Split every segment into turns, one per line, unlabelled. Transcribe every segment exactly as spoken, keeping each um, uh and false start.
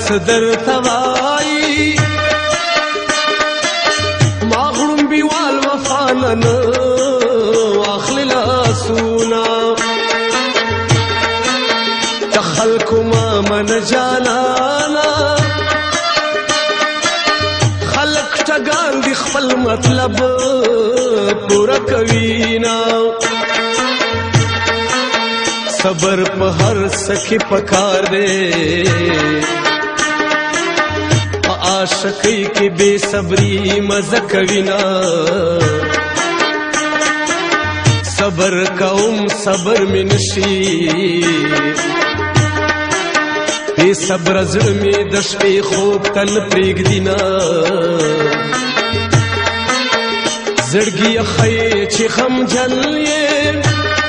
صدر توائی ماغړم بیوال وفانن واخل لاسونا تخلق ما من جانانا خلق ټګان دی خپل مطلب پورا کوینا صبر په هر سکه پکار دے په عاشقی کې بے صبری مزه کوینا صبر کوم صبر منشي بے صبر زړه می د شپې خوب تل پرېږدینا زړګي خې چې خم جلې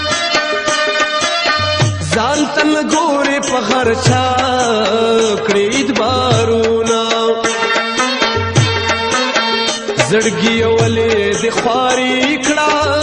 ځان تل ګورې په هر چا کړې ادبارونه زړګي ولې د خواري کړه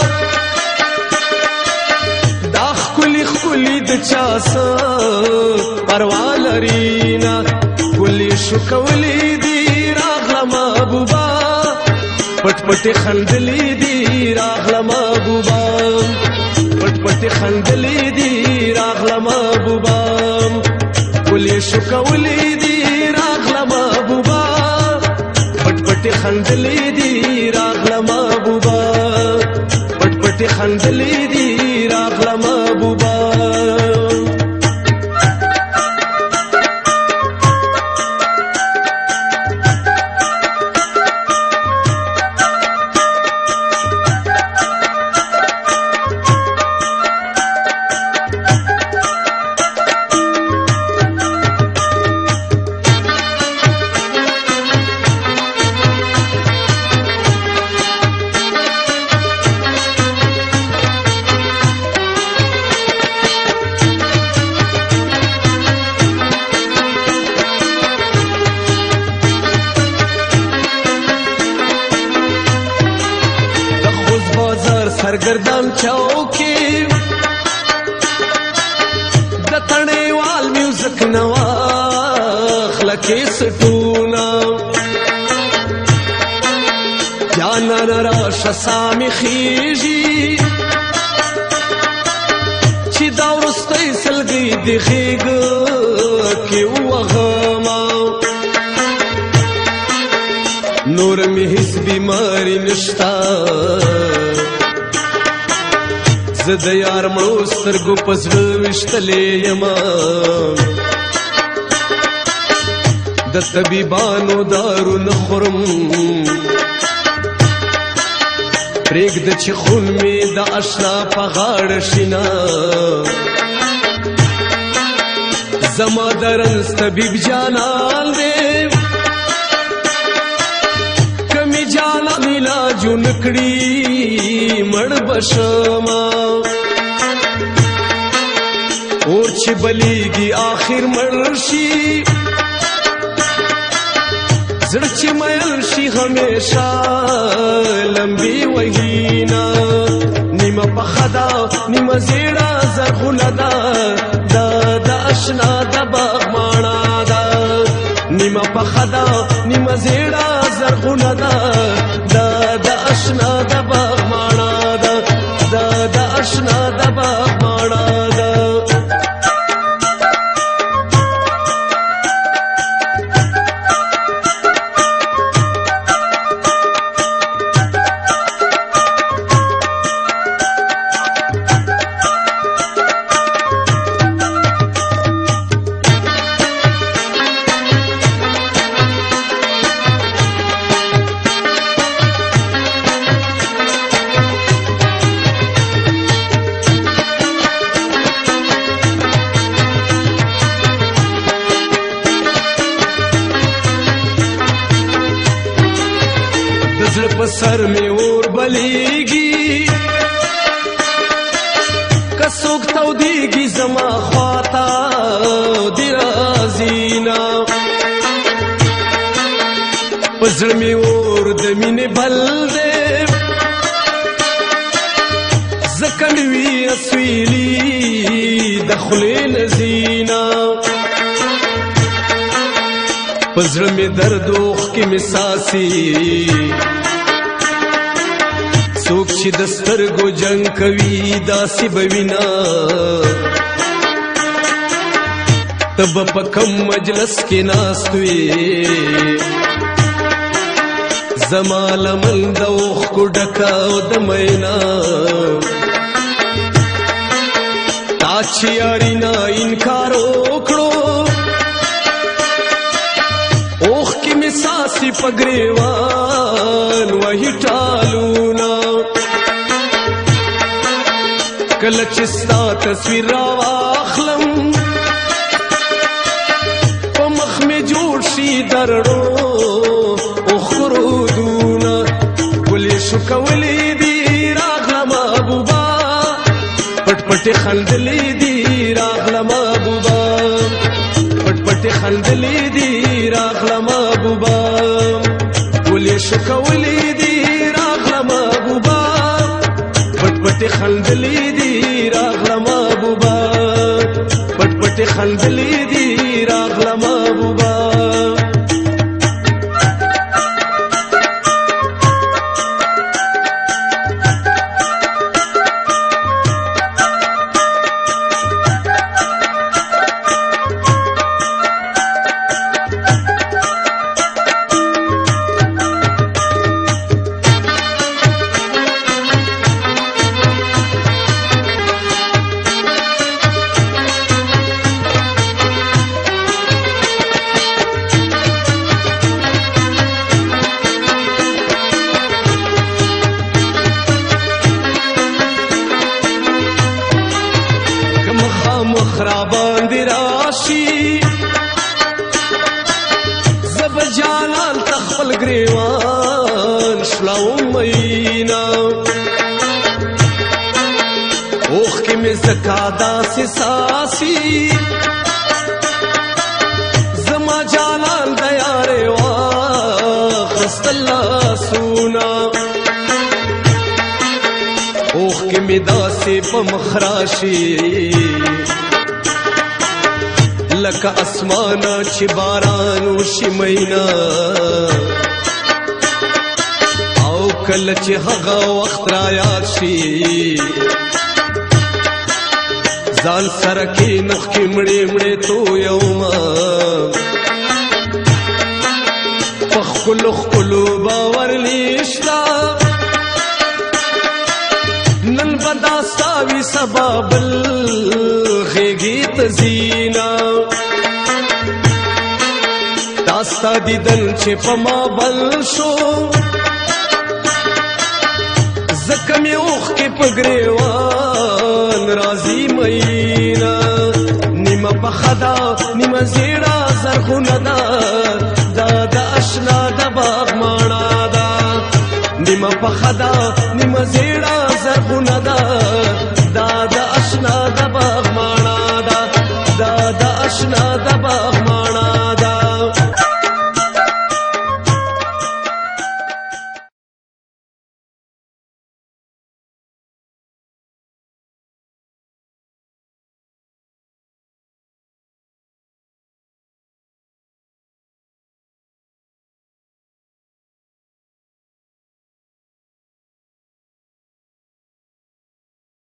دا ښکلي ښکلي د چا څه پروا لرينا ګلې شو کولې دي راغله محبوبه پټ پټ خندلې دي راغله محبوبه پټ پټ خندلې دي راغله محبوبه ګلې شو کولې دي راغله محبوبه پټ پټ خندلې دي راغله محبوبه پټ پټ خندلې دي راغله محبوبه سرگردان چوکی د تڼیوال میوزک نواخله کیسټونه جانانه راشه سامې خیږي چې دا وروستی سلګۍ د غېږ کې ووهمه نور مې هېڅ بیماري نشته زه د یار مړو سترګو په زړه ویشتلې یمه د طبیبانو دارو نه خورم پرېږده چې خون مې د اشنا په غاړه شینا زما د رنځ طبیب جانان دی کمی جانان علاج ونه کړي مړ بشما اور چې بلیږي آخر مړ شي زړه چې میل شي همیشه لمبي وهینا نیمه پخه ده نیمه زیړه زرغونه ده دا د اشنا د باغ ماڼه ده نیمه پخه ده نیمه زیړه زرغونه ده دا د اشنا د باغ ماڼه ده دا د اشنا د باغ ماڼه ده سر میں اور بلیگی کسوک تو دیگی زما خواتا درازینا پزر میں اور دمین بل دے زکنوی اسویلی دخل نزینا پزړه می درد اوخ کې می ساسي څوک چې د سترګو جنگ کوي داسې به وینا ته به په کم مجلس کې ناست وې زما لمن د اوښکو ډکه او د مینا تا چې یاري نه انکار وکړو اوښکې مې ساسي په ګریوان وهي ټالونه کله چې ستا تصویر راواخلم په مخ مې جوړ شي درړو خرودونه ولې شو کولې دي راغله محبوبا پټ پټ خندلې دي راغله محبوبا پټ پټ خندلې دي راغله محبوبا ولې شو کولې دي راغله محبوبا پټ پټ خندلې دي راغله محبوبا پټ پټ خندلې دي راغله محبوبا خرابان دی راشی زب جانان تخفل گریوان شلاو مینا اوخ کی میں زکادا سے ساسی زما جانان دیارے واخست اللہ سونا اوخ کی میں دا سے پمخراشی لکه اسمانه چې باران وشي مینا او کله چې هغه وخت را یاد شي ځان سره کې نخ کې مړې مړې تو یوما په خپلو خپلو باور نشته نن به دا ستا وي سبا بل غېږې ته ځينا دا ستا دیدن چې په ما بل شو ځکه مې اوښکې په ګریوان راځي مینا نیمه پخه ده نیمه زیړه زرغونه ده دا د اشنا د باغ ماڼه ده نیمه پخه ده نیمه زیړه